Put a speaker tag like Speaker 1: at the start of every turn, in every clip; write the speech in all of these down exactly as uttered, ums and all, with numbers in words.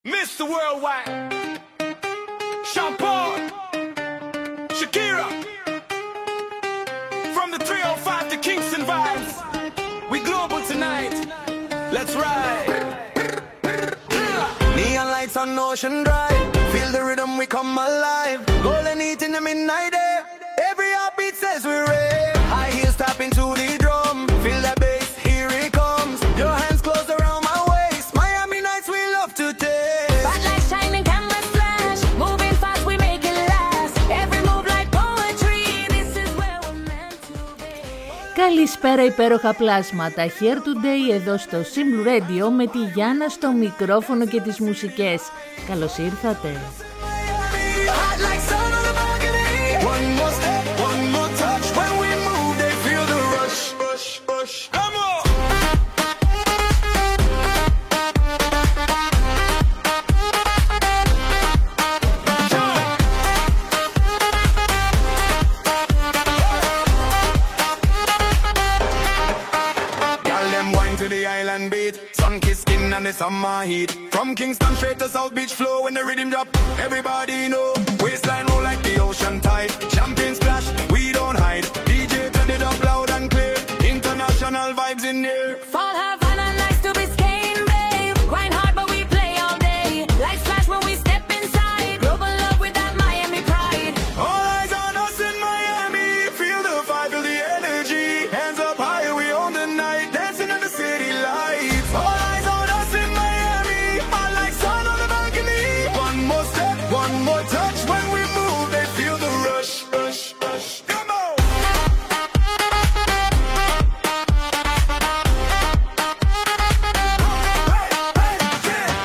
Speaker 1: Mister Worldwide, Sean Paul, Shakira, from the three oh five to Kingston vibes. We global tonight. Let's ride. Neon lights on Ocean Drive. Feel the rhythm, we come alive. Golden heat in the midnight air. Every heartbeat says we're ready. High heels tapping to the drum. Feel that bass, here it comes. Your hands close around my waist. Miami nights we love to take.
Speaker 2: Bright lights shining, cameras flash. Moving fast, we make it last. Every move like poetry. This is where we're meant to be.
Speaker 3: Καλησπέρα υπέροχα πλάσματα. Here today εδώ στο Simple Radio με τη Γιάννα στο μικρόφωνο και τις μουσικές. Καλώς ήρθατε.
Speaker 1: The summer heat from Kingston straight to South Beach flow when the rhythm drop everybody know waistline roll like the ocean tide champagne splash we don't hide D J turn it up loud and clear international vibes in here
Speaker 2: Fall Havana nice to Biscayne babe grind hard but we play all day lights flash when we step inside global love with that Miami pride
Speaker 1: all eyes on us in Miami feel the vibe feel the energy hands up high we own the night dancing in the city lights all eyes on one more touch when we move they feel the rush rush rush come on hey, hey, yeah.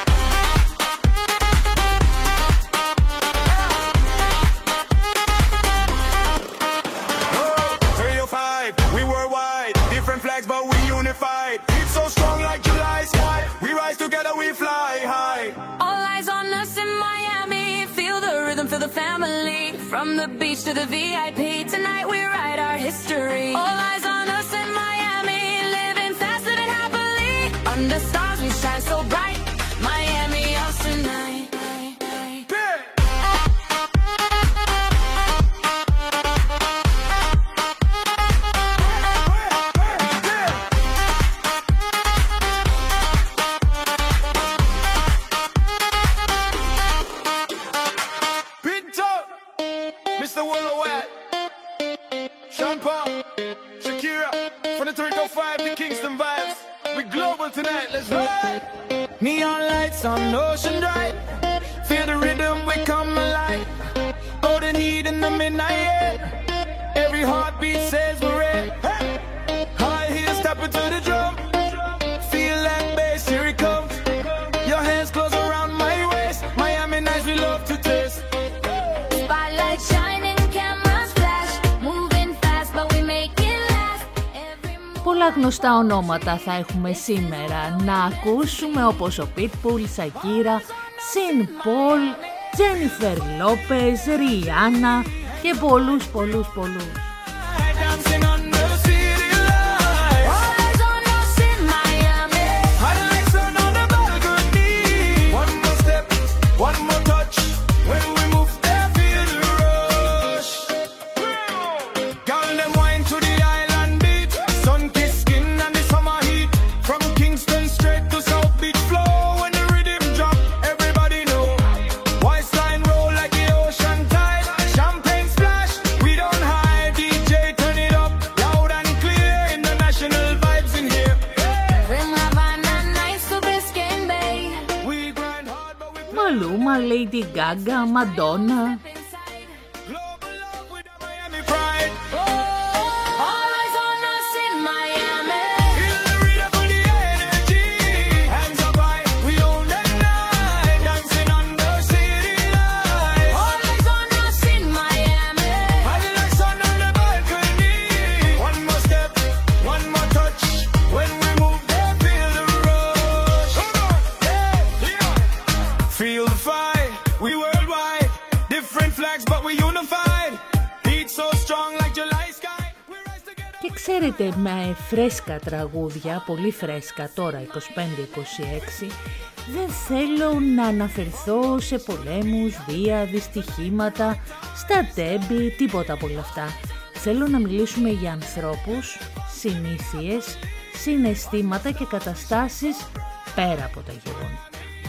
Speaker 1: Oh, three oh five we worldwide different flags but we unified it's so strong like July sky we rise together we fly high
Speaker 2: all eyes on us in Miami feel the family from the beach to the V I P tonight we write our history all eyes on us in Miami living fast living happily under stars we shine so bright Miami us tonight
Speaker 1: Mister Worldwide, Sean Paul, Shakira, from the three oh five to Kingston vibes. We global tonight, let's ride. Neon lights on Ocean Drive. Feel the rhythm, we come alive. Golden heat in the midnight air. Every heartbeat says we're ready. Hey. High heels tapping to the drum. Feel that bass, here it comes. Your hands close around my waist. Miami nights we love to taste.
Speaker 2: Spotlight shining, cameras flash, moving fast but we make it last.
Speaker 3: Πολλά γνωστά ονόματα θα έχουμε σήμερα να ακούσουμε όπως ο Pitbull, Shakira, Sean Paul, Jennifer Lopez, Rihanna και πολλούς πολλούς πολλούς. Lady Gaga, Madonna.
Speaker 1: Feel the fire, we worldwide, different
Speaker 3: ξέρετε, με φρέσκα τραγούδια, πολύ φρέσκα τώρα, είκοσι πέντε είκοσι έξι, δεν θέλω να αναφερθώ σε πολέμους, βία, δυστυχήματα, στα τέμπη, τίποτα από όλα αυτά. Θέλω να μιλήσουμε για ανθρώπους, συνήθειες, συναισθήματα και καταστάσεις πέρα από τα γεγονότα.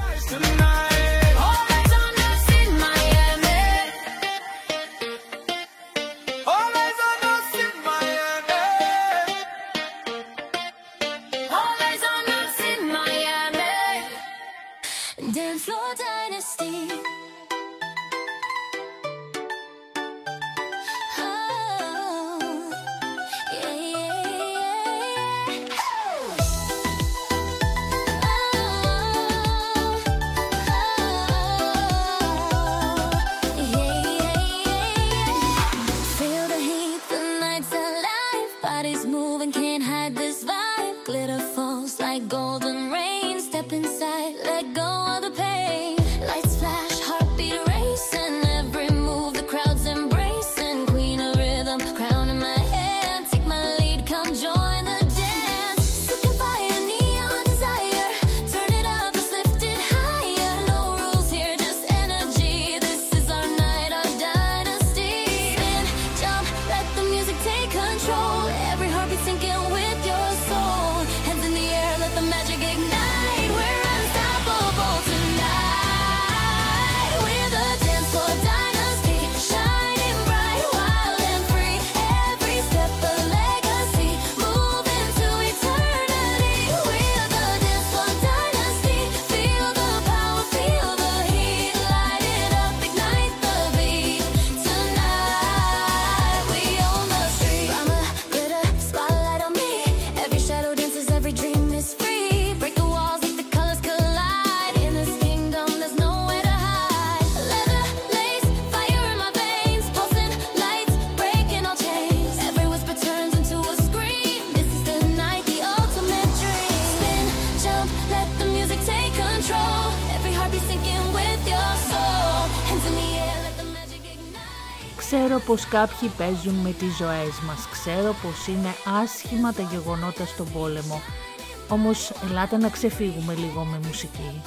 Speaker 3: Ξέρω πως κάποιοι παίζουν με τις ζωές μας, ξέρω πως είναι άσχημα τα γεγονότα στον πόλεμο, όμως ελάτε να ξεφύγουμε λίγο με μουσική.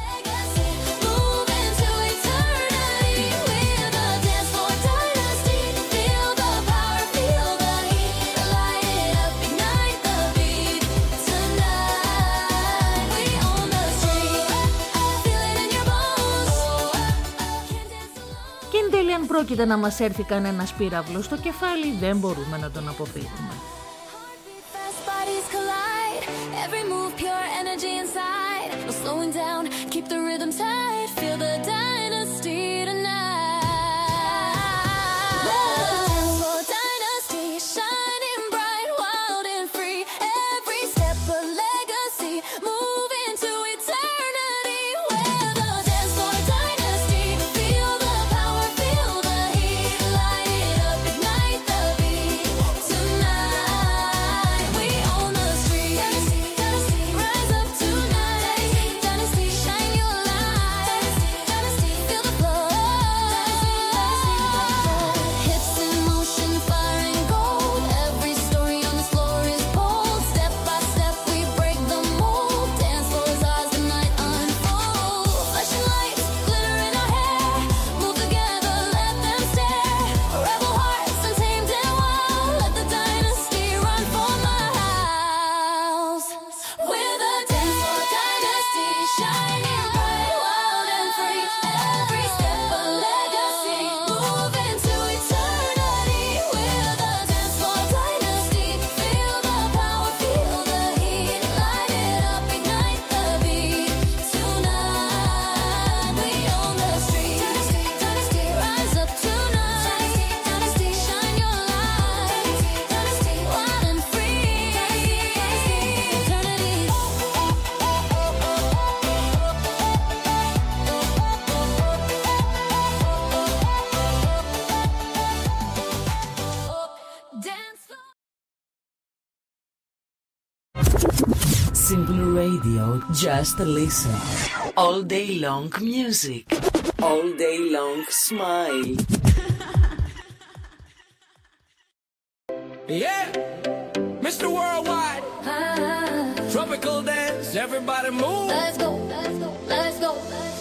Speaker 3: Αν πρόκειται να μας έρθει κανένας πύραυλος στο κεφάλι, δεν μπορούμε να τον αποφύγουμε.
Speaker 4: Simple Radio, just listen. All day long music. All day long smile.
Speaker 1: Yeah. to worldwide.
Speaker 2: Ah,
Speaker 1: Tropical dance, everybody move.
Speaker 2: let's go, let's go, let's go.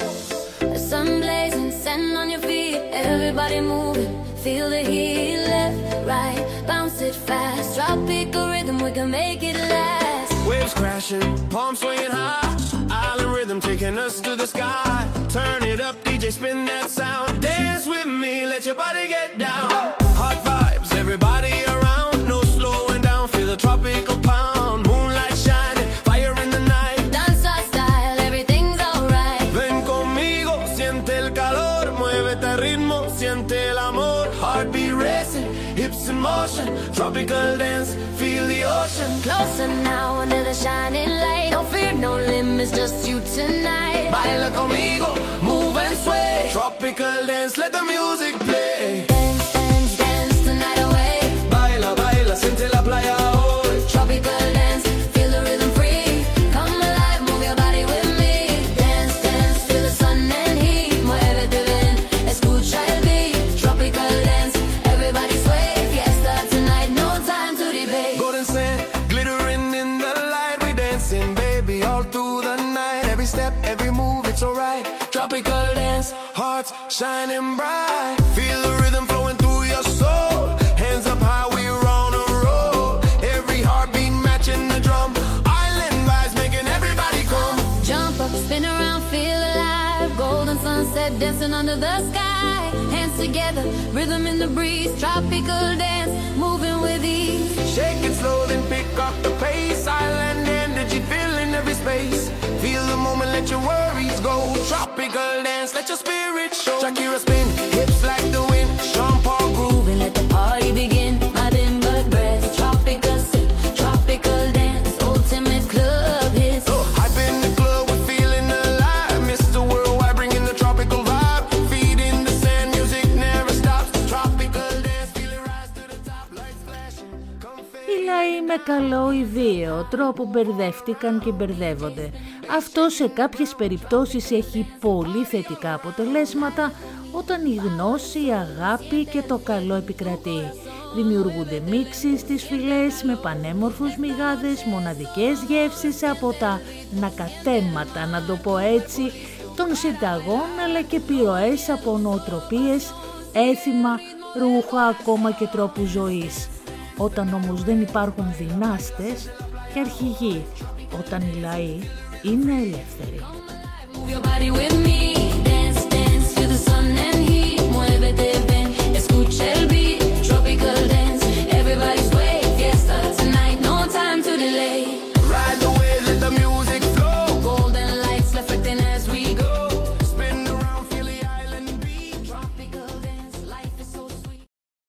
Speaker 2: The sun blazing, sand on your feet. Everybody moving, feel the heat. Left, right, bounce it fast. Tropical rhythm, we can make it last.
Speaker 1: Waves crashing, palms swinging high. Island rhythm taking us to the sky. Turn it up, D J, spin that sound. Dance with me, let your body get down. Hot vibes, everybody around. No slowing down, feel the tropical pound. Moonlight shining, fire in the night.
Speaker 2: Dance our style, everything's alright.
Speaker 1: Ven conmigo, siente el calor. Muévete al ritmo, siente el amor. Heartbeat racing, hips in motion. Tropical dance, feel the ocean.
Speaker 2: Closer now under the shining light. No fear, no limits, just you tonight.
Speaker 1: Baila conmigo, move and sway. Tropical dance, let the music play.
Speaker 2: Dance, dance, dance the night away.
Speaker 1: Baila, baila, siente la playa hoy.
Speaker 2: Tropical dance, feel the rhythm free. Come alive, move your body with me. Dance, dance, feel the sun and heat. Muévete bien, escucha el beat. Tropical dance, everybody sway. Fiesta tonight, no time to debate.
Speaker 1: Golden sand, glittering in the light. We dancing, baby, all through the night. Every step, every move, it's alright. Tropical dance, hearts shining bright. Feel the rhythm flowing through your soul. Hands up high, we're on a roll. Every heartbeat matching the drum. Island vibes making everybody come.
Speaker 2: Jump up, spin around, feel alive. Golden sunset dancing under the sky. Hands together, rhythm in the breeze. Tropical dance, moving with ease.
Speaker 1: Shake it slow, then pick up the pace. Island energy filling every space. Feel the moment, let your worries go. Tropical dance, let your spirit show. Shakira spin, hips like the wind. Sean Paul groove,
Speaker 2: And let the party begin. Nothing but breath. Tropical sip, tropical dance. Ultimate club hits.
Speaker 1: oh, hype in the club, we're feeling alive. Mister Worldwide, bringing the tropical vibe. Feet in the sand, music never stops. Tropical dance, feel it rise to the top. Lights flashing, confetti.
Speaker 3: Οι λαοί με καλό ή βίαιο τρόπο μπερδεύτηκαν και μπερδεύονται. Αυτό σε κάποιες περιπτώσεις έχει πολύ θετικά αποτελέσματα όταν η γνώση, η αγάπη και το καλό επικρατεί. Δημιουργούνται μίξεις στις φυλές με πανέμορφους μυγάδες, μοναδικές γεύσεις από τα νακατέματα, να το πω έτσι, των συνταγών, αλλά και επιρροές από νοοτροπίες, έθιμα, ρούχα, ακόμα και τρόπους ζωής. Όταν όμως δεν υπάρχουν δυνάστες και αρχηγοί, όταν οι λαοί είναι ελεύθεροι.
Speaker 2: Move your body with me. Dance, dance to the sun and heat. Muévete bien, escucha el beat. Tropical dance, everybody sway. Fiesta tonight, no time to delay.
Speaker 1: Ride the wave, let the music flow.
Speaker 2: Golden lights reflecting as we go.
Speaker 1: Spin around, feel the island beat.
Speaker 2: Tropical dance, life is so sweet.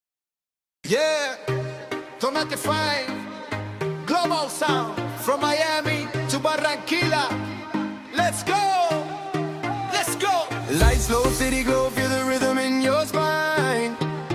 Speaker 1: Yeah, Tomate Five, global sound from Miami to Barranquilla. Let's go, let's go. Lights low, city glow, feel the rhythm in your spine.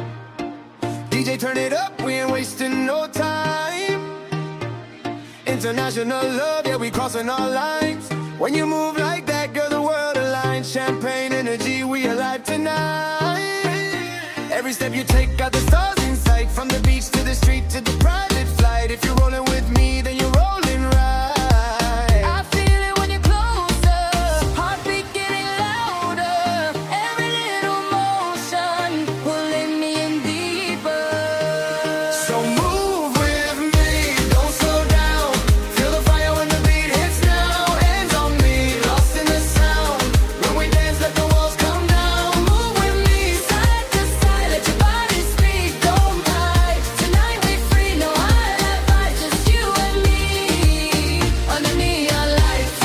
Speaker 1: D J turn it up, we ain't wasting no time. International love, yeah, we crossing all lines. When you move like that, girl, the world aligns. Champagne energy, we alive tonight. Every step you take, got the stars in sight. From the beach to the street to the private flight. If you're rolling with me, then you're rolling right.
Speaker 2: I feel it when you're closer. Heartbeat getting louder. Every little motion pulling me in deeper.
Speaker 1: So move with me, don't slow down. Feel the fire when the beat hits now. Hands on me, lost in the sound. When we dance, let the walls come down. Move with me,
Speaker 2: Side to side, let your body speak. Don't hide. Tonight we free, no highlight vibe, just you and me under neon lights.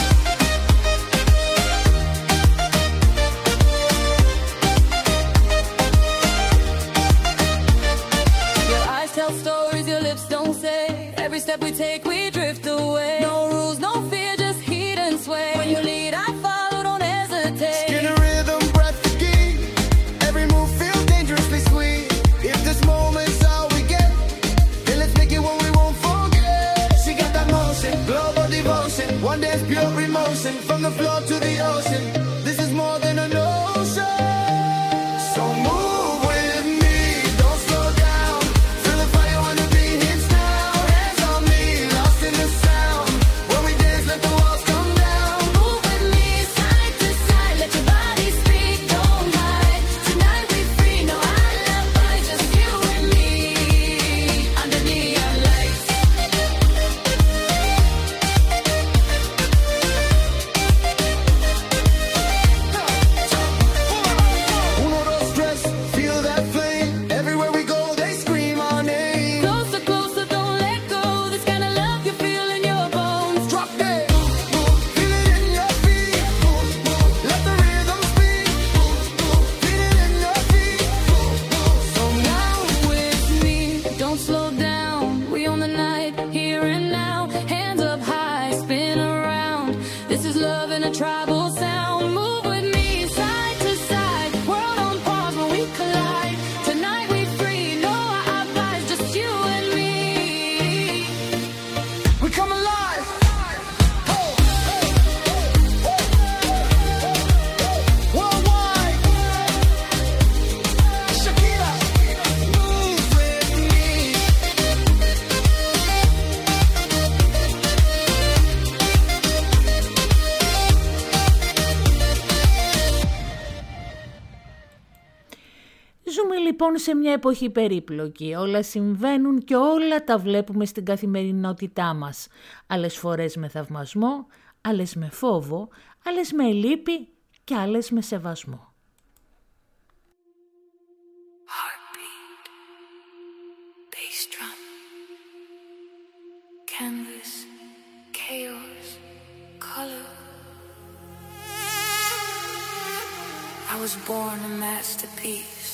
Speaker 2: Your eyes tell stories your lips don't say. Every step we take, we drift away. No rules, no fear, just heat and sway. When you lead, I follow, don't hesitate.
Speaker 1: skin a rhythm, breath the key. Every move feels dangerously sweet. If this moment's all we get, then let's make it one we won't forget. She got that motion, global devotion. One dance, pure emotion. From the floor to the ocean, this is more than a notion. So move with me, don't slow down. Feel the fire when the beat hits now. Hands on me,
Speaker 3: λοιπόν σε μια εποχή περίπλοκη, όλα συμβαίνουν και όλα τα βλέπουμε στην καθημερινότητά μας. Άλλες φορές με θαυμασμό, άλλες με φόβο, άλλες με λύπη και άλλες με σεβασμό.
Speaker 2: Heartbeat, bass drum, canvas, chaos, color. I was born a masterpiece.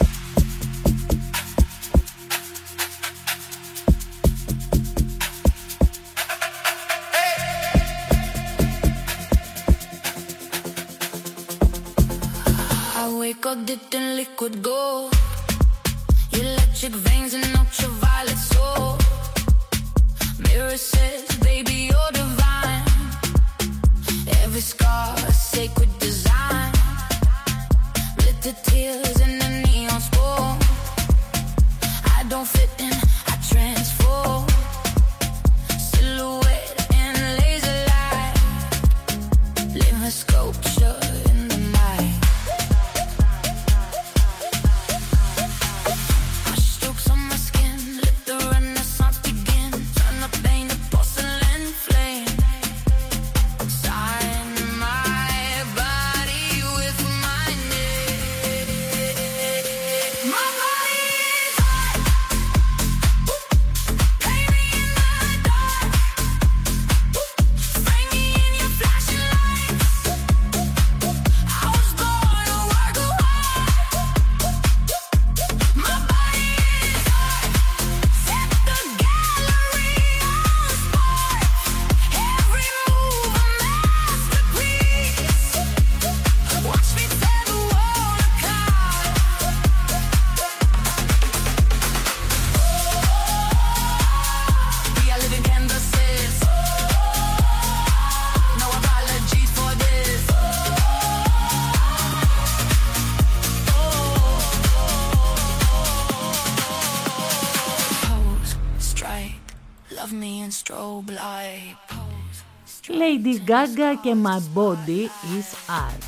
Speaker 2: I wake up dipped in liquid gold, electric veins and ultraviolet soul. Mirror says, baby, you're divine. Every scar a sacred design. The tears in the neon spool. I don't fit in, I transform. Silhouette in laser light, living sculpture in the night. My strokes on my skin, let the renaissance begin. Turn the pain to porcelain flame. Sign my body with my name. My body is hot. Play me in the dark. Frame me in your flashing lights. I was born to work hard. My body is hot. Set the gallery on spark. Every move a masterpiece. Watch me tear the world apart. We are living canvases. No apologies for this. Pose, strike, love me in strobe light. Pose,
Speaker 3: Lady Gaga και My Body is Art.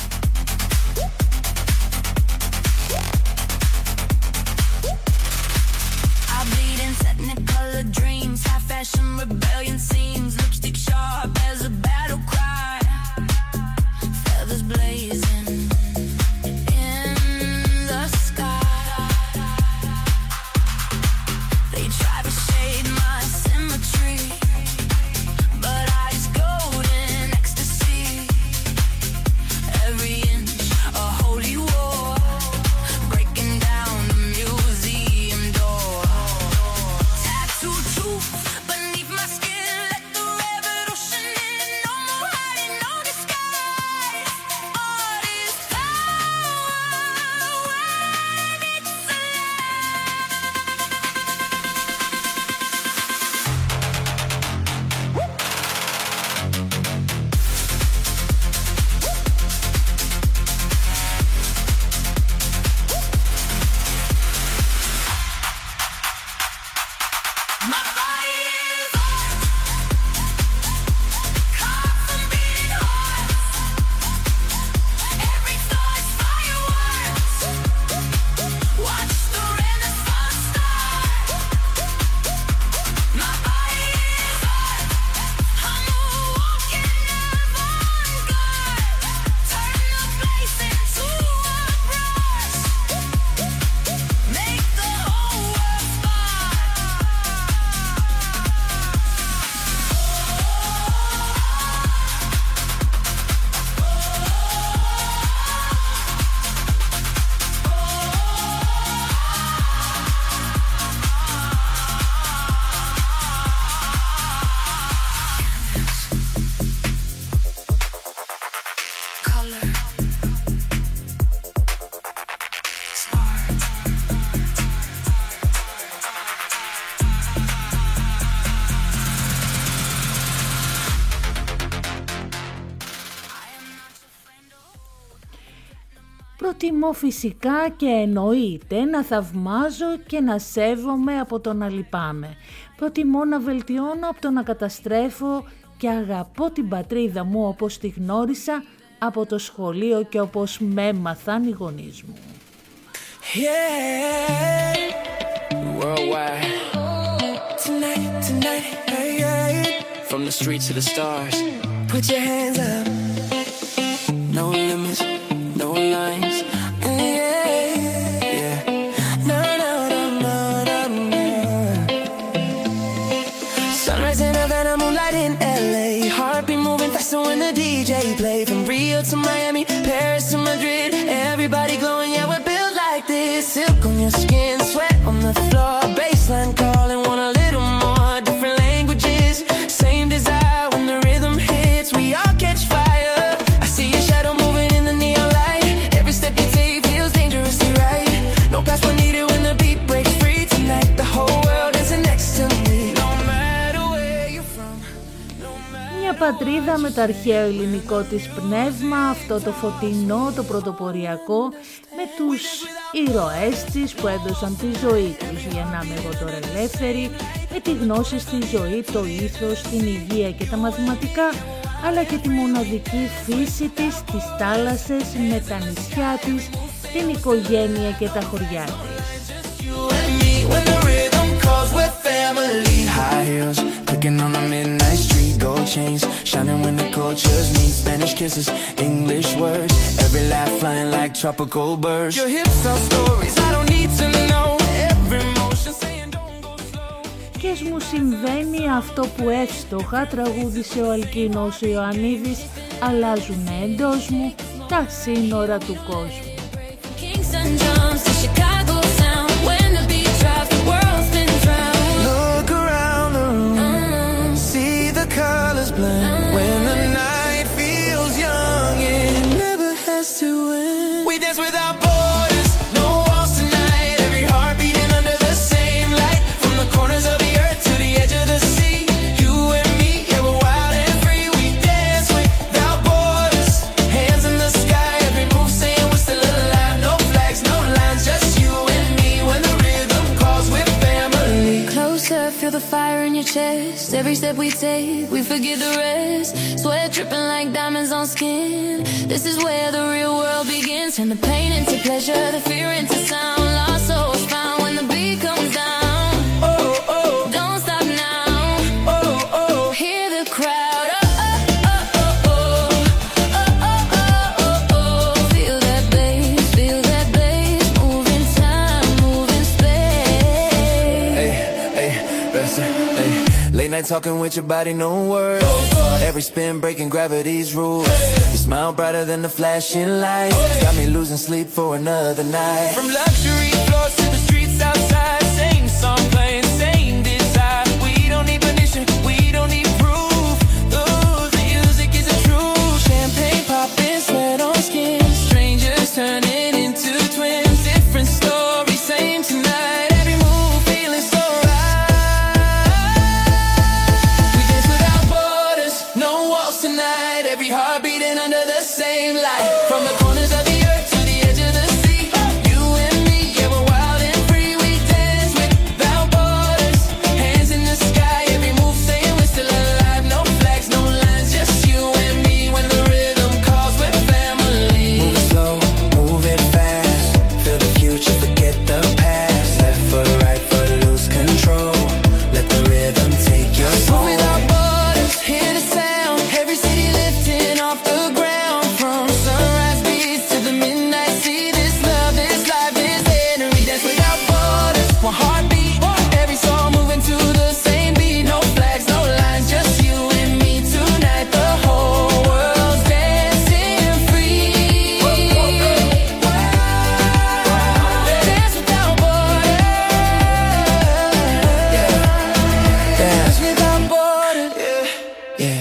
Speaker 2: I bleed in technicolor dreams, high fashion rebellion seems, lipstick sharp as a battle cry, feathers blazing in the sky. They try to shade my symmetry, but eyes golden ecstasy. Every inch a holy war, breaking down the museum door. Tattoo truth beneath my skin, let the revolution in. No more hiding, no disguise. Art is power when it's my body is art. Carved from beating hearts. Every thought's fireworks. Watch the renaissance start. My body is art. I'm a walking avant-garde. Turn the place into a brush. Make the whole world spark. Color. Smart.
Speaker 3: Προτιμώ φυσικά και εννοείται να θαυμάζω και να σέβομαι από το να λυπάμαι. Προτιμώ να βελτιώνω από το να καταστρέφω και αγαπώ την πατρίδα μου όπως τη γνώρισα από το σχολείο και όπως με έμαθαν οι γονείς μου.
Speaker 1: Yeah. Worldwide. Tonight, tonight, hey, yeah. From the streets to the stars. Put your hands up. No limits, no lines. Yeah, yeah. No, no, no, no, no, no. Sunrise in Havana, moonlight in L A. Heartbeat moving faster when the D J play. From Rio to Miami, Paris to Madrid. Everybody glowing, yeah, we're built like this. Silk on your skin, sweat on the floor. Baseline calling, want a little more. Different languages, same desire. When the rhythm hits, we all catch fire. I see your shadow moving in the neon light. Every step you take feels dangerously right. No passport needed when the beat breaks free. Tonight the whole world is next to me. No matter where you're from, no matter...
Speaker 3: Μια πατρίδα με το αρχαίο ελληνικό της πνεύμα, αυτό το φωτεινό, το πρωτοποριακό, με τους ήρωές της που έδωσαν τη ζωή τους για να είμαι εγώ τώρα ελεύθερη, με τη γνώση στη ζωή, το ήθος, την υγεία και τα μαθηματικά, αλλά και τη μοναδική φύση της, τις θάλασσες, με τα νησιά της, την οικογένεια και τα χωριά της.
Speaker 1: High heels, clicking on a midnight street, gold chains, shining when the cultures meet. Spanish kisses, English words, every laugh flying like tropical birds. Your hips tell stories, I don't need to know. Every motion saying don't go slow.
Speaker 3: Και μου συμβαίνει αυτό που εύστοχα τραγούδισε ο Αλκίνος Ιωαννίδης, αλλάζουν εντός μου τα σύνορα του κόσμου.
Speaker 1: Colors blend when the night feels young. It never has to end. We dance without borders, no walls tonight. Every heart beating under the same light. From the corners of the earth to the edge of the sea. You and me, yeah, we're wild and free. We dance without borders, hands in the sky. Every move saying we're still alive. No flags, no lines, just you and me. When the rhythm calls, we're family.
Speaker 2: Closer, feel the fire in your chest. Every step we take, we forget the rest. Sweat dripping like diamonds on skin. This is where the real world begins. Turn the pain into pleasure, the fear into sound. Lost souls found when the beat comes down. Oh, oh, don't stop now. Oh, oh, hear the crowd. Oh, oh, oh, oh, oh, oh, oh, oh, oh. Feel that bass, feel that bass. Moving time, moving space.
Speaker 1: Hey, hey, listen, hey. Late night talking with your body, no words. Every spin breaking gravity's rules. You smile brighter than the flashing lights. Got me losing sleep for another night. From luxury floors to the streets outside. Same song playing, same desire. We don't need permission, we don't need proof. Ooh, the music is the truth. Champagne popping, sweat on skin. Strangers turning into twins. Different story, same tonight. Every move feeling so tonight, every heart beating under the same light. From the corners of the earth to the edge of the sea. You and me, yeah, we're wild and free. We dance without borders, hands in the sky. Every move saying we're still alive. No flags, no lines, just you and me. When the rhythm calls, we're family. Move slow, move it fast. Feel the future, forget the past. Left foot, right foot, lose control. Let the rhythm take your soul. Without borders, hear the sound. Every city lifting off the ground. From sunrise beats to the midnight sea. This love, this life is energy. Dance without borders, one heartbeat. Every soul moving to the same beat. No flags, no lines, just you and me tonight. The whole world's dancing free. Dance without borders. Dance without borders. Yeah, yeah.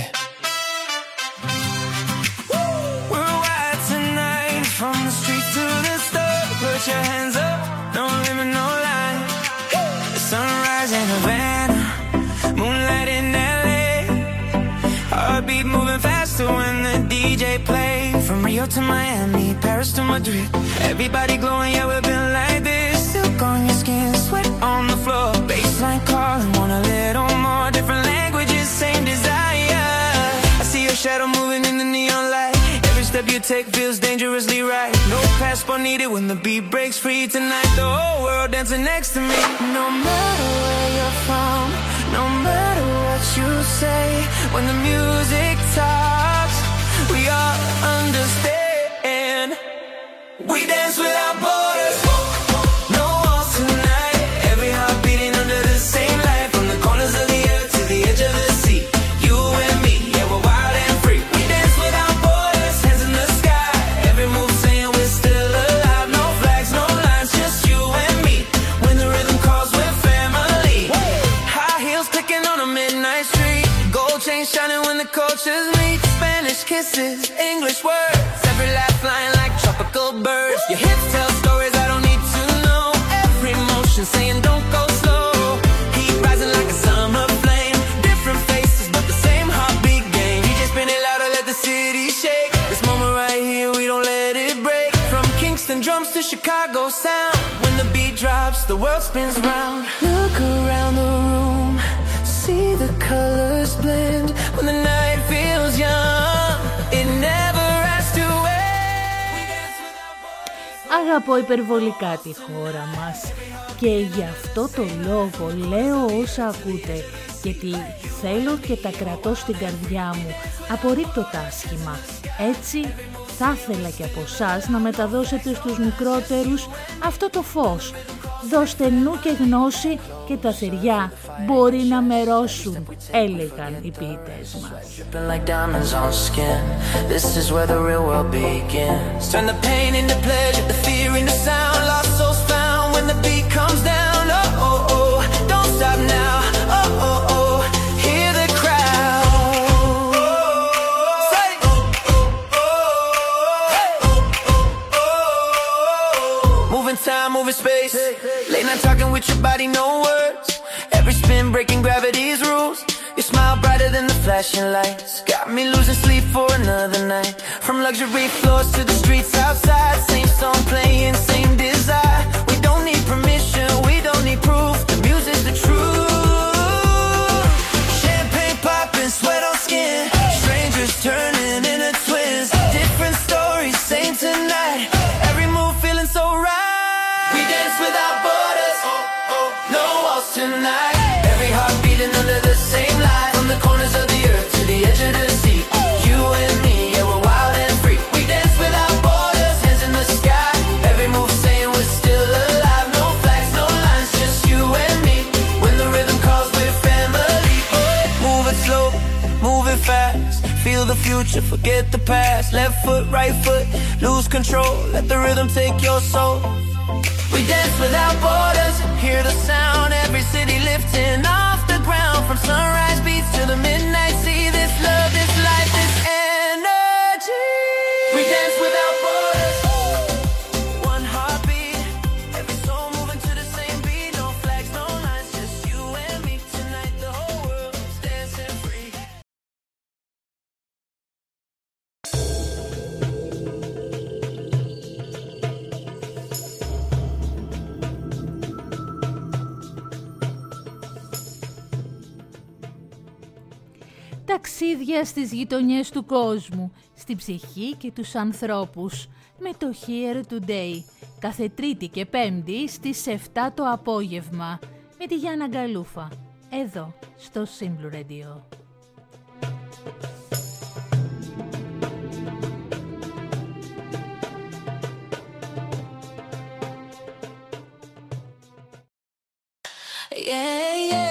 Speaker 1: From the streets to the store, put your hands up, no limit, no line. Sunrise in Havana, moonlight in L A. Heartbeat moving faster when the D J play. From Rio to Miami, Paris to Madrid. Everybody glowing, yeah, we've been like this. Silk on your skin, sweat on the floor. Baseline calling, want a little more. Different languages, same desire. I see your shadow moving in the neon light. Every step step you take feels dangerously right. No passport needed when the beat breaks free. Tonight the whole world dancing next to me. No matter where you're from, no matter what you say, when the music talks, we all understand. We dance without borders. No walls tonight. Every heart beating under the same light. From the corners of the earth to the edge of the sea. You and me, yeah, we're wild and free. We dance without borders, hands in the sky. Every move saying we're still alive. No flags, no lines, just you and me. When the rhythm calls, we're family. High heels clicking on a midnight street. Gold chain shining when the cultures meet. Spanish kisses, English words. Every laugh flying like tropical birds. Your hips tell stories I don't need to know. Every motion saying don't go slow. Heat rising like a summer flame. Different faces but the same heartbeat game. D J spin it louder, let the city shake. This moment right here, we don't let it break. From Kingston drums to Chicago sound. When the beat drops, the world spins round. Look around the room, see the colors blend. When the night feels young, it never has to end.
Speaker 3: Αγαπώ υπερβολικά τη χώρα μας και γι' αυτό το λόγο λέω όσα ακούτε, γιατί θέλω και τα κρατώ στην καρδιά μου, απορρίπτω τα άσχημα. Έτσι θα ήθελα και από εσάς να μεταδώσετε στους μικρότερους αυτό το φως. Δώστε νου και γνώση και τα θεριά μπορεί να μερώσουν, έλεγαν οι ποιητές μας. Time, moving space. Late night talking with your body, no words. Every spin breaking gravity's rules. You smile brighter than the flashing lights. Got me losing sleep for another night. From luxury floors to the streets outside. Same song playing, same desire. We don't need permission, we don't need proof. The music's the truth. Champagne popping, sweat on skin. Strangers turning into twins. Different stories, same tonight. Every move feeling so right. We dance without borders, oh, oh, no walls tonight. Every heart beating under the same light. From the corners of the earth to the edge of the sea. You and me, yeah, we're wild and free. We dance without borders, hands in the sky. Every move saying we're still alive. No flags, no lines, just you and me. When the rhythm calls, we're family. Move it slow, move it fast. Feel the future, forget the past. Left foot, right foot, lose control. Let the rhythm take your soul. We dance without borders, hear the sound. Every city lifting off the ground. From sunrise beats to the midnight sea. This love, this life, this energy. We dance without borders. One heartbeat, every soul moving to the same beat. No flags, no lines, just you and me. Tonight the whole world's dancing free. Ταξίδια στις γειτονιές του κόσμου, στην ψυχή και τους ανθρώπους, με το Here Today, κάθε Τρίτη και Πέμπτη στις επτά το απόγευμα, με τη Γιάννα Γκαλούφα, εδώ στο Simple Radio.
Speaker 2: Yeah, yeah.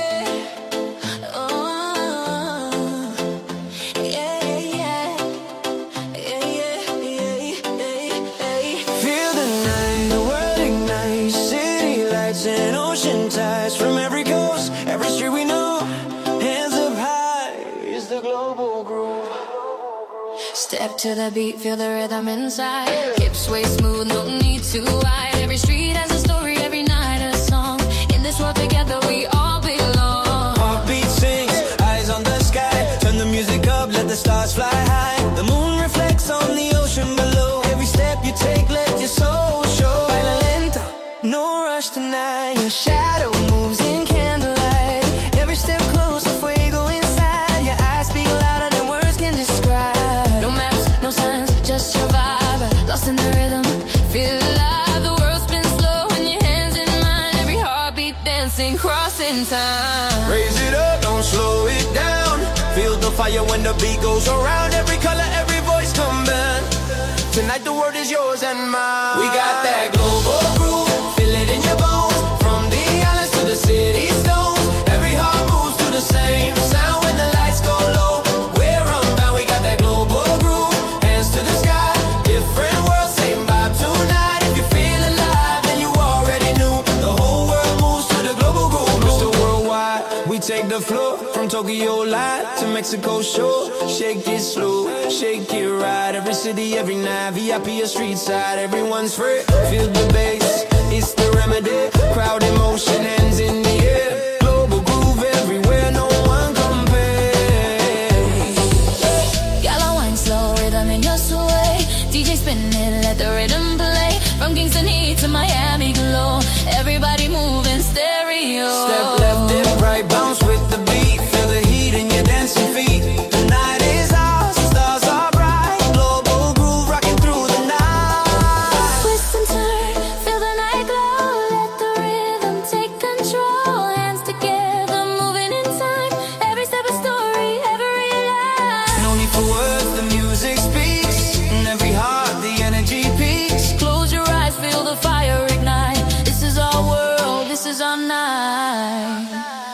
Speaker 2: From every coast, every street we know, hands up high is the global groove. Step to the beat, feel the rhythm inside. Hips sway smooth, no need to hide. Every street has a story, every night a song. In this world together we all belong. Heartbeat sings, eyes on the sky. Turn the music up, let the stars fly high. The moon reflects on the ocean below. Every step you take, let your soul show. Baila lento, no rush tonight. Your shadow moves in candlelight. Every step closer, fuego inside. Your eyes speak louder than words can describe. No maps, no signs, just just your vibe, lost in the rhythm, feel alive. The world spins slow when your hands in mine. Every heartbeat dancing, crossing time.
Speaker 1: Raise it up, don't slow it down. Feel the fire when the beat goes around. Every color, every voice combine. Tonight the world is yours and mine. We got that global groove, feel it in your bones. From the islands to the city stones, every heart moves to the same sound. When the lights go low, we're unbound. We got that global groove, hands to the sky. Different world, same vibe tonight. If you feel alive, then you already knew. The whole world moves to the global groove. Mister Worldwide, we take the floor. From Tokyo live to Mexico shore. Shake it slow, shake it right. Every city, every night, V I P or street side. Everyone's free, feel the bass, it's the remedy. Crowd in motion, hands in the air. Global groove everywhere, no one compares.
Speaker 2: Gala wine, slow rhythm in your sway. D J spinning, let the rhythm play. From Kingston Heat to Miami glow. Everybody moving stereo.
Speaker 1: Step left and right, bounce with the beat. Feel the heat in your dancing feet. The night is ours, the stars are bright. Global groove rocking through the night.
Speaker 2: Twist and turn, feel the night glow. Let the rhythm take control. Hands together, moving in time. Every step a story, every line.
Speaker 1: No need for words, the music speaks. In every heart, the energy peaks.
Speaker 2: Close your eyes, feel the fire ignite. This is our world, this is our night.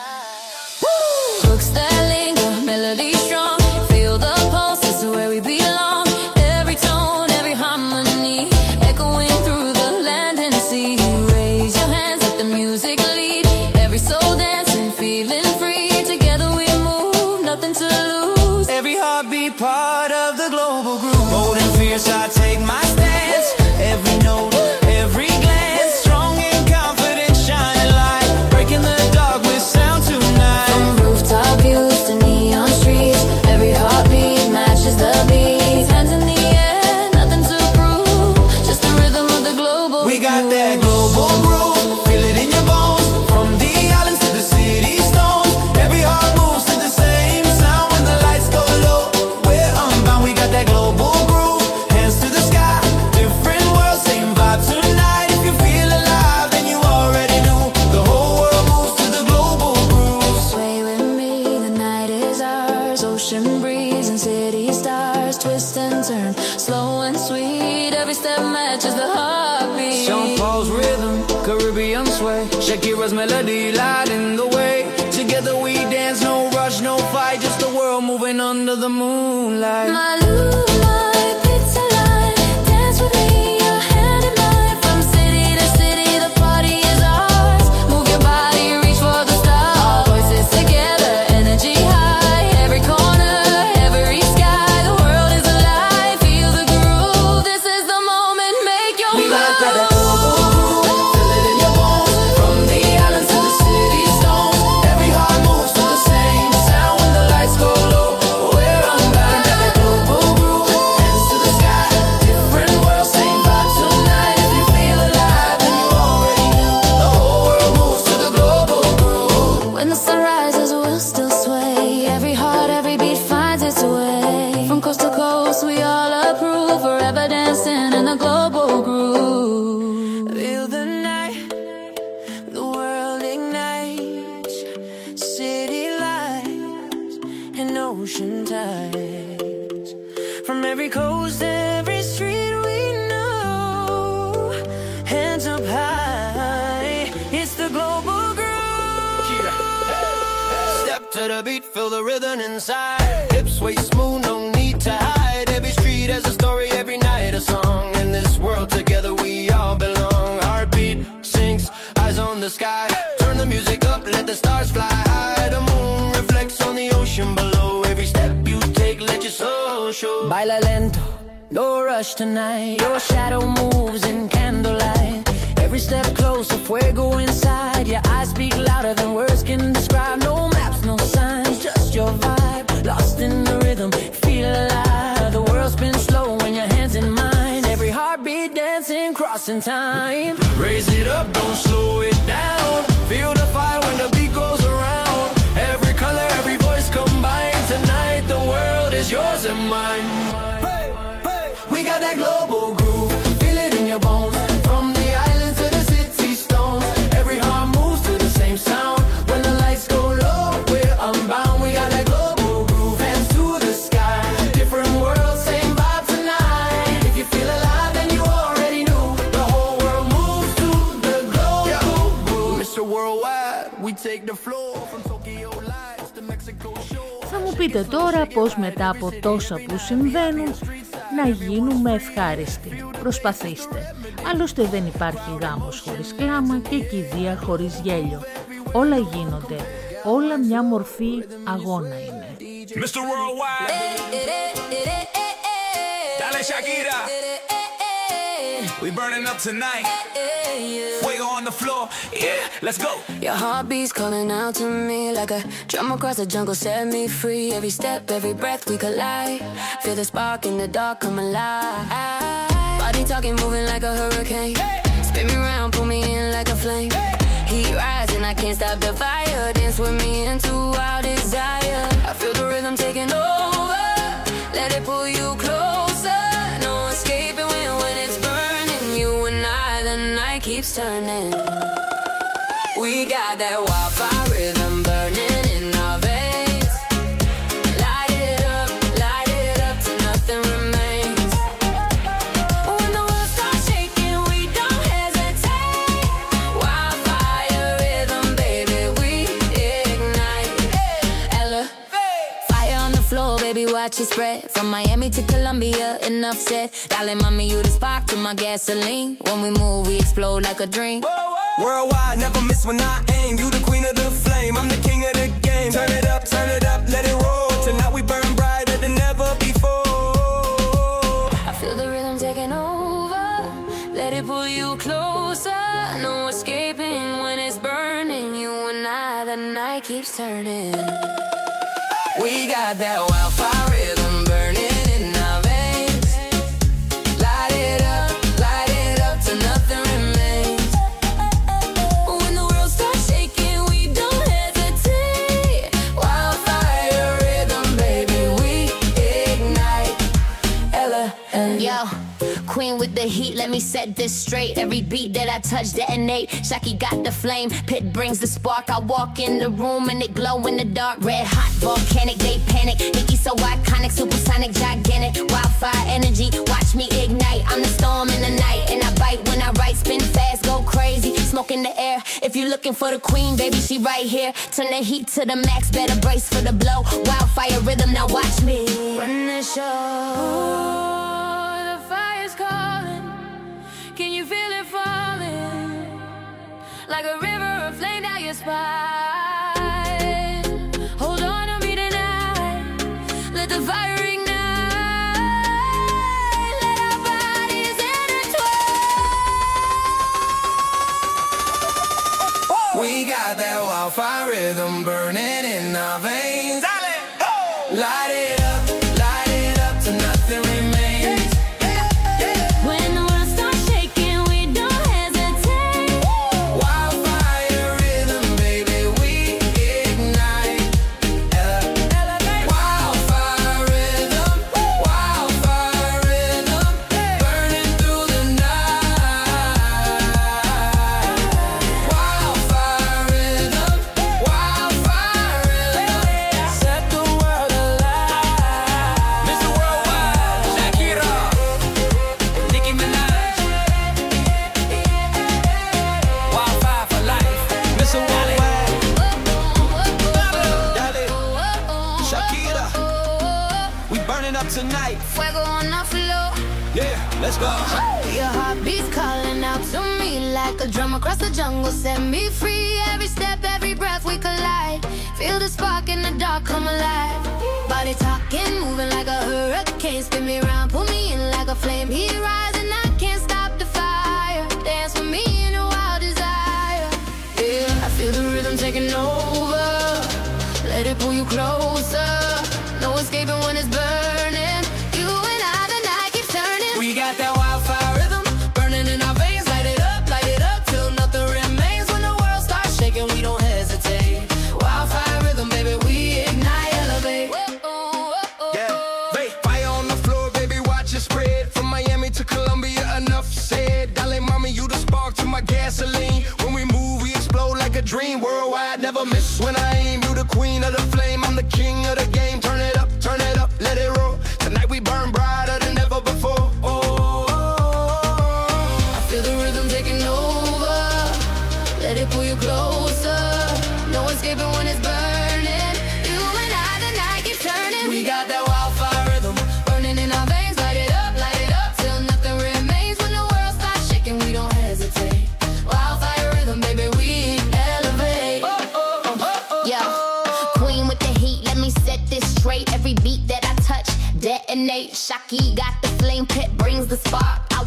Speaker 2: Hooks that linger, melody strong. Feel the pulse, this is where we belong. Every tone, every harmony, echoing through the land and sea. Raise your hands, let the music lead. Every soul dancing, feeling free. Together we move, nothing to lose.
Speaker 1: Every heartbeat part of the global groove. Bold and fierce, I take my stance. Every note, every glance. Strong and confident, shining light. Breaking the dark with sound tonight.
Speaker 2: From rooftop views to neon streets, every heartbeat matches the beat. Hands in the air, nothing to prove. Just the rhythm of the global
Speaker 1: We got that global groove, feel it in your bones. From the islands to the city stones, every heart moves to the same sound. When the lights go low, we're unbound. We got that global groove, hands to the sky. Different world, same vibe tonight. If you feel alive, then you already knew. The whole world moves to the global groove.
Speaker 2: Sway with me, the night is ours. Ocean breeze and city stars. Twist and turn, slow and sweet. Every step matches the heartbeat.
Speaker 1: Sean Paul's rhythm, Caribbean sway. Shakira's melody, lighting the way. Together we dance, no rush, no fight. Just the world moving under the moonlight.
Speaker 2: My love, my pizza line. Dance with me, your hand in mine. From city to city, the party is ours. Move your body, reach for the stars. Voices together, energy high. Every corner, every sky. The world is alive, feel the groove. This is the moment, make your
Speaker 1: We got that
Speaker 2: move.
Speaker 1: global groove, feel it in your bones. From the islands to the city stones, every heart moves to the same sound. When the lights go low, we're unbound. Got that global groove, hands to the sky. Different world, same vibe tonight. If you feel alive, then you already knew. The whole world moves to the global groove.
Speaker 2: When the sun rises, we'll still sway. Every heart, every beat finds its way. From coast to coast, we all approve. Forever dancing in the global groove.
Speaker 1: Feel the night, the world ignites. City lights and ocean tides. From every coast, every street we know. Hands up high, it's the global groove. Step to the beat, feel the rhythm inside. Hips sway smooth, no need to hide. Every street has a story, every night a song. In this world together we all belong. Heartbeat sinks, eyes on the sky. Turn the music up, let the stars fly high. The moon reflects on the ocean below. Every step you take, let your soul show. Baila lento, no rush tonight. Your shadow moves in candlelight. Every step closer, fuego inside. Your eyes speak louder than words can describe. No maps, no signs, just your vibe. Lost in the rhythm, feel alive. The world spins slow when your hands in mine. Every heartbeat dancing, crossing time. Raise it up, don't slow it down. Feel the fire when the beat goes around. Every color, every voice combined. Tonight the world is yours and mine. Hey, hey. We got got that global groove. Feel it in your bones. From the island to the city stones. Every heart moves to the same sound. When the lights go low, we're unbound. We got that global groove. Hands to the sky. Different world, same vibe tonight. If you feel alive, then you already knew. The whole world moves to the global groove. Mister Worldwide, we take the floor from Tokyo lights to Mexico shore.
Speaker 3: Θα μου πείτε τώρα πώς μετά από τόσα που συμβαίνουν να γίνουμε ευχάριστοι. Προσπαθήστε. Άλλωστε δεν υπάρχει γάμος χωρίς κλάμα και κηδεία χωρίς γέλιο. Όλα γίνονται. Όλα μια μορφή αγώνα είναι.
Speaker 1: Mister Worldwide, Dale Shakira, we burning up tonight. Fuego on the floor, yeah, let's go.
Speaker 2: Your heartbeat's calling out to me like a drum across the jungle, set me free. Every step, every breath, we collide. Feel the spark in the dark, come alive. Body talking, moving like a hurricane. Spin me around, pull me in like a flame. Heat rising, I can't stop the fire. Dance with me into our desire. I feel the rhythm taking over. Let it pull you closer. No escaping when, when it's burning. You and I, the night keeps turning. We got that wildfire rhythm burning in our veins. Light it up, light it up till nothing remains. When the world starts shaking, we don't hesitate. Wildfire rhythm, baby, we ignite. Elevate. Fire on the floor, baby, watch it spread. From Miami to Colombia, enough said. Darling, mommy, you the spark to my gasoline. When we move, we explode like a dream.
Speaker 1: Worldwide, never miss when I aim. You the queen of the flame, I'm the king of the game. Turn it up, turn it up, let it roll. Tonight we burn brighter than ever before.
Speaker 2: I feel the rhythm taking over. Let it pull you closer. No escaping when it's burning. You and I, the night keeps turning.
Speaker 1: We got that wildfire rhythm burning in our veins. Light it up, light it up till nothing remains.
Speaker 2: When the world starts shaking, we don't hesitate.
Speaker 1: Wildfire rhythm, baby, we ignite. Ella and
Speaker 2: Yo, queen with the heat, let me set this straight. Every beat that I touch detonate. Shaki got the flame, Pit brings the spark. I walk in the room and it glow in the dark. Red hot, volcanic, they panic. Nikki so iconic, supersonic, gigantic. Wildfire energy, watch me ignite. I'm the storm in the night and I bite when I write. Spin fast, go crazy, smoke in the air. If you're looking for the queen, baby, she right here. Turn the heat to the max, better brace for the blow. Wildfire rhythm, now watch me run the show. Can you feel it falling? Like a river of flame down your spine. Hold on to me tonight. Let the fire ignite. Let our bodies intertwine.
Speaker 1: we got that wildfire rhythm burning in our veins. Light it up, light it up till nothing remains.
Speaker 2: When the world starts shaking, we don't hesitate.
Speaker 1: Wildfire rhythm, baby, we ignite. Wildfire rhythm, wildfire rhythm, burning through the night. Wildfire rhythm, wildfire rhythm, set the world alive. Mister Worldwide, Shakira, Nicki Minaj, wildfire for life. Mister Worldwide, Dale, Shakira, we burning up tonight.
Speaker 2: Fuego on the floor.
Speaker 1: Yeah, let's go.
Speaker 2: Your heartbeat's calling out to me like a drum across the jungle. Set me free. Every step, every breath, we collide. Feel the spark in the dark, come alive. Body talking, moving like a hurricane. Spin me around, pull me in like a flame. Heat rising, I can't stop the fire. Dance with me in a wild desire. Yeah, I feel the rhythm taking over. Let it pull you closer. No escaping when it's burning. You and I, the night keeps turning.
Speaker 1: We got that wildfire rhythm burning in our veins. Light it up, light it up till nothing remains. When the world starts shaking, we don't hesitate. Wildfire rhythm, baby, we ignite, elevate.
Speaker 2: Oh, oh, oh,
Speaker 1: Yeah,
Speaker 2: oh.
Speaker 1: hey, fire on the floor, baby, watch it spread. From Miami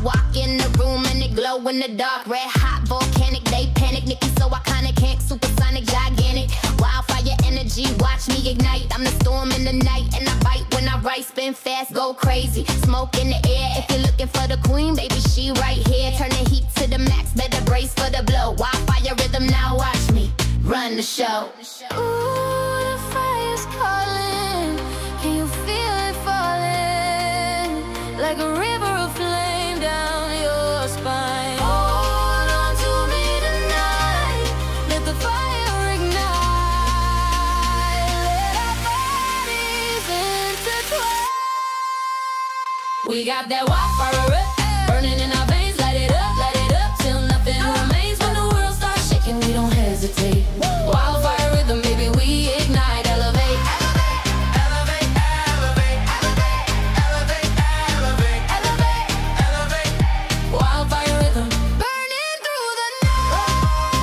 Speaker 5: walk in the room and it glow in the dark. Red hot, volcanic, they panic. Nikki so iconic, can't supersonic, gigantic. Wildfire energy, watch me ignite. I'm the storm in the night and I bite when I write. Spin fast, go crazy. Smoke in the air. If you're looking for the queen, baby, she right here. Turn the heat to the max, better brace for the blow. Wildfire rhythm, now watch me run the show.
Speaker 2: Ooh, the fire's calling. Can you feel it falling? Like a river of flame down your spine. Hold on to me tonight. Let the fire ignite. Let our bodies intertwine. We got that wildfire up, burning in our veins. Light it up, light it up till nothing remains. When the world starts shaking, we don't hesitate. Wildfire rhythm, baby, we ignite. Elevate, elevate, elevate, elevate, elevate, elevate, elevate, elevate, elevate. Wildfire rhythm, burning through the night.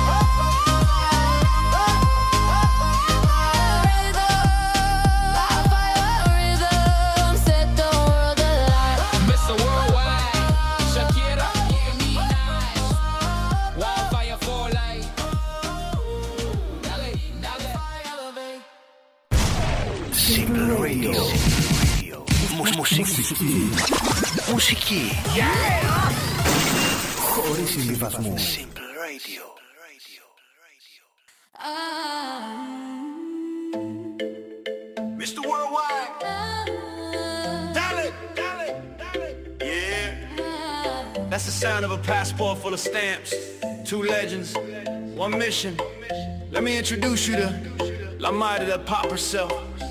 Speaker 2: Wildfire rhythm, set the world alight.
Speaker 1: Mister Worldwide, Shakira, give me nice. Wildfire for life. Dale, dale.
Speaker 6: Simple Radio. Μου- Μουσική. Μουσική. Χωρίς συμβιβασμούς. Simple Radio.
Speaker 1: Mister Worldwide. Dale, dale, dale. Yeah. That's the sound of a passport full of stamps. Two legends, one mission. Let me introduce you to La Madre del Pop herself.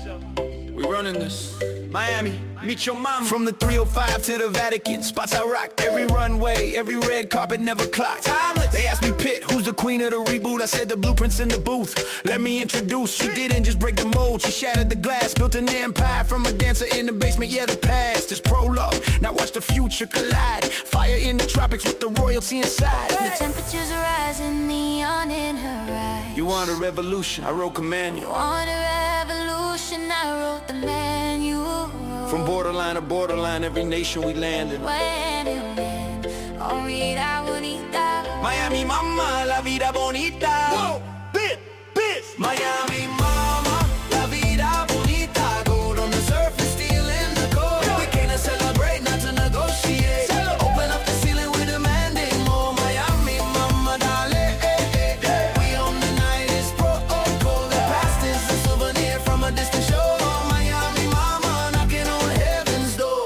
Speaker 1: We running this. Miami, meet your mama. From the three oh five to the Vatican, spots I rock. Every runway, every red carpet never clocked. Timeless. They asked me, Pitt, who's the queen of the reboot? I said the blueprint's in the booth. Let me introduce. She didn't just break the mold. She shattered the glass, built an empire from a dancer in the basement. Yeah, the past is prologue. Now watch the future collide. Fire in the tropics with the royalty inside.
Speaker 2: The temperatures are rising, neon in her eyes.
Speaker 1: You want a revolution? I wrote command you.
Speaker 2: Want a revolution? I wrote the manual.
Speaker 1: From borderline to borderline, every nation we landed.
Speaker 2: When it went on vida bonita.
Speaker 1: Miami mama, la vida bonita. Whoa, bit, bit. Miami mama, la vida bonita. Gold on the surface, steel in the core. We came to celebrate, not to negotiate. Open up the ceiling, we're demanding more. Miami mama, dale, eh, eh, eh. We own the night, it's protocol. The past is a souvenir from a distant shore. Miami mama, knocking on heaven's door.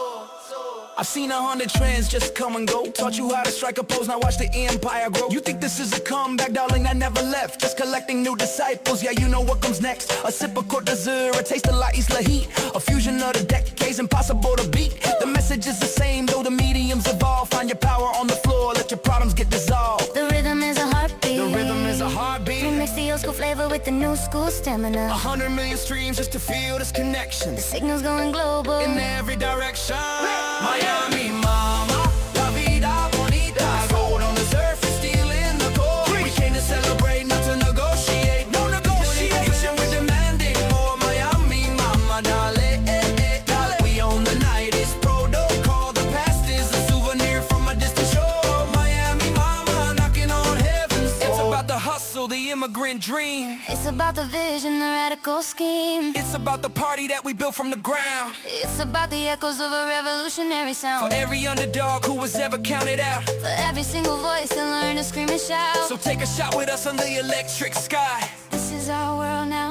Speaker 1: I've seen a hundred trends just come and go. Taught you how to strike a pose, now watch the empire grow. You think this is a comeback, darling, I never left. Just collecting new disciples, yeah, you know what comes next. A sip of Côte d'Azur, a taste of La Isla Heat. A fusion of the decades, impossible to beat. The message is the same, though the mediums evolve. Find your power on the floor, let your problems get dissolved.
Speaker 2: The rhythm is a heartbeat.
Speaker 1: The rhythm is a heartbeat.
Speaker 2: We mix the old school flavor with the new school stamina.
Speaker 1: A hundred million streams just to feel this connection.
Speaker 2: The signal's going global.
Speaker 1: In every direction. Miami mama, la vida bonita. Gold on the surface, steel in the core. We came to celebrate, not to negotiate. No negotiation, we're demanding more. Miami mama, dale, eh, eh, dale. We own the night, it's protocol. The past is a souvenir from a distant shore. Miami mama, knocking on heaven's door. It's about the hustle, the immigrant dream.
Speaker 2: It's about the vision, the radical scheme.
Speaker 1: It's about the party that we built from the ground.
Speaker 2: It's about the echoes of a revolutionary sound.
Speaker 1: For every underdog who was ever counted out.
Speaker 2: For every single voice that learned to scream and shout.
Speaker 1: So take a shot with us under the electric sky.
Speaker 2: This is our world now,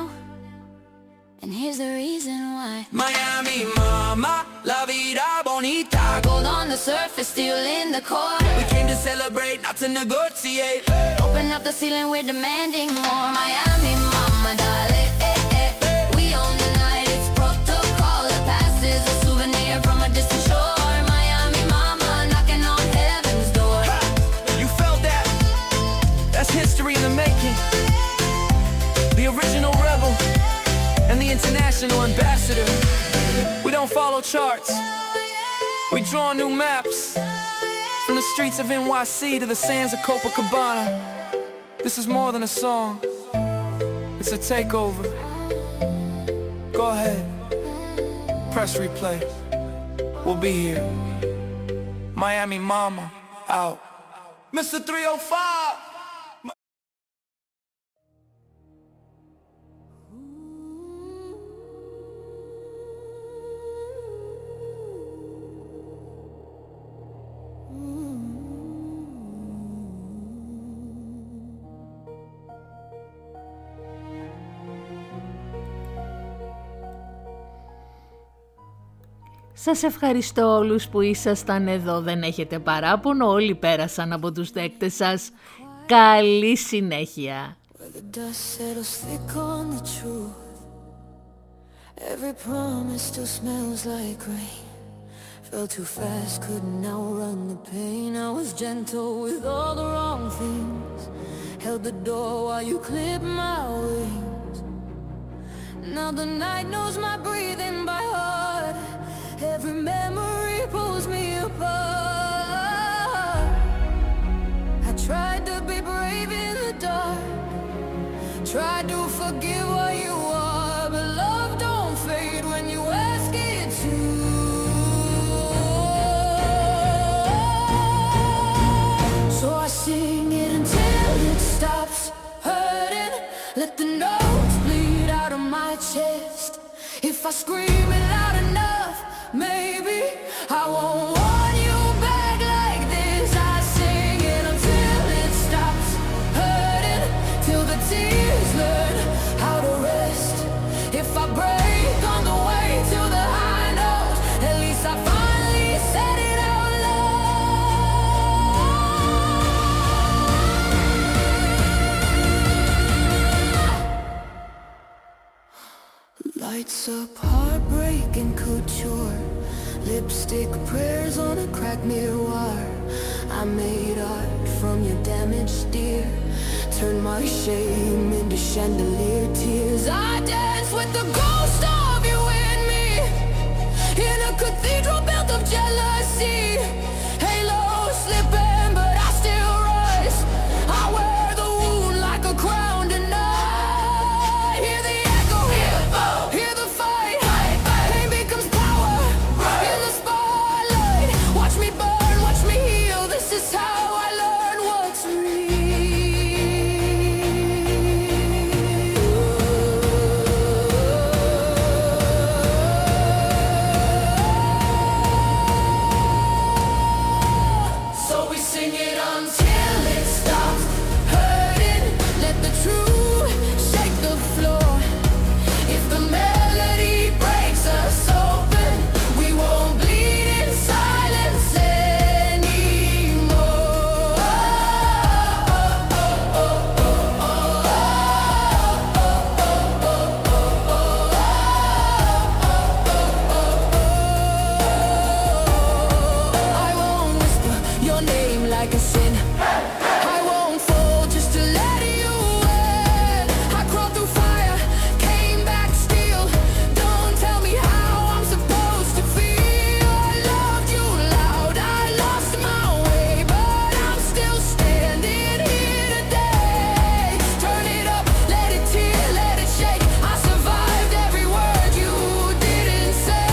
Speaker 2: and here's the reason why.
Speaker 1: Miami mama, la vida bonita.
Speaker 2: Gold on the surface, steel in the core.
Speaker 1: We came to celebrate, not to negotiate.
Speaker 2: Open up the ceiling, we're demanding more. Miami mama, dale, eh, eh. We own the night, it's protocol. The past is a souvenir from a distant shore. Miami mama, knocking on heaven's door.
Speaker 1: You felt that? That's history in the making. The original rebel and the international ambassador. We don't follow charts. We draw new maps. From the streets of N Y C to the sands of Copacabana. This is more than a song. It's a takeover. Go ahead. Press replay. We'll be here. Miami mama, out. Mister three oh five.
Speaker 3: Σας ευχαριστώ όλους που ήσασταν εδώ, δεν έχετε παράπονο, όλοι πέρασαν από τους δέκτες σας. Καλή συνέχεια.
Speaker 2: Fell too fast, couldn't outrun the pain. I was gentle with all the wrong things. Held the door while you clipped my wings. Now the night knows my breathing by heart. Every memory pulls me apart. I tried to be brave in the dark. Tried to forgive what you are, but love don't fade when you ask it to. So I sing it until it stops hurting. Let the notes bleed out of my chest. If I scream it loud enough, maybe I won't want you back like this. I sing it until it stops hurting, till the tears learn how to rest. If I break on the way to the high notes, at least I finally said it out loud. Lights up, heartbreak and couture. Lipstick, prayers on a cracked mirror. I made art from your damaged dear. Turned my shame into chandelier tears. I dance with the ghost of you in me, in a cathedral built of jealousy. Halo slipping, but I still rise. I wear the wound like a crown tonight. Hear the echo, hear the fall, hear the fight. Pain becomes power in the spotlight. Watch me burn, watch me heal. This is how I learn what's real. So we sing it until it stops hurting. Let the truth shake the floor. If the melody breaks us open, we won't bleed in silence anymore. I won't whisper your name like a sin. I won't fall just to let you in. I crawled through fire, came back steel. Don't tell me how I'm supposed to feel. I loved you loud, I lost my way, but I'm still standing here today. Turn it up, let it tear, let it shake. I survived every word you didn't say.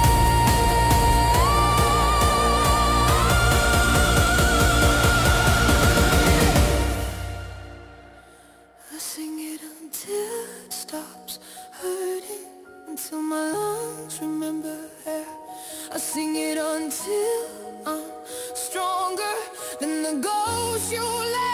Speaker 2: I sing it until it stops hurting, until my lungs remember air. I sing it until I'm stronger than the ghost you left.